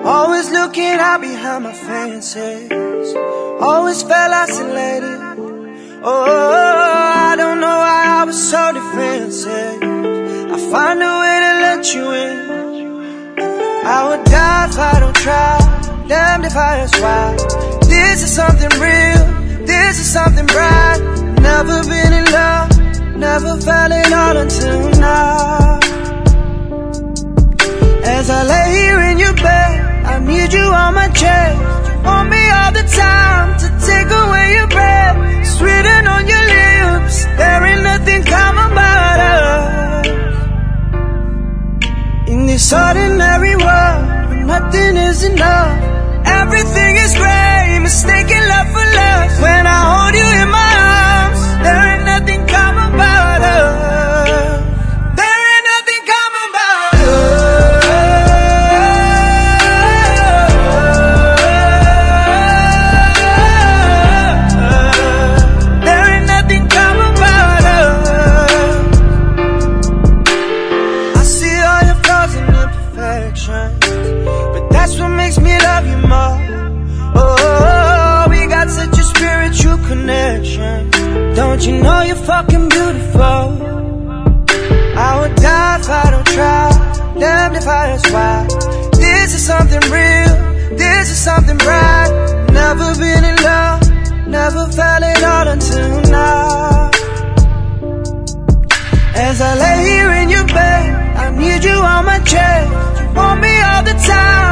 Always looking out behind my fences, always felt isolated. Oh, I don't know why I was so defensive. I find a way to let you in. I would die if I don't try, damned if I ask why. This is something real, this is something bright. Never been in love, never felt it all until now. As I lay here in your bed, I need you on my chest. Want me all the time to take away your breath. It's written on your lips, there ain't nothing calm about us. In this ordinary world, where nothing is enough, everything is gray, mistaken love for love. When I hold you in my arms, there ain't nothing calm about us. There ain't nothing calm about us. There ain't nothing calm about us. I see all your flaws and imperfections, but that's what makes me love you more. Oh, we got such a spiritual connection. Don't you know you're fucking beautiful? I would die if I don't try, damned if I ask why. This is something real, this is something bright. Never been in love, never felt it all until now. As I lay here in your bed, I need you on my chest. You want me all the time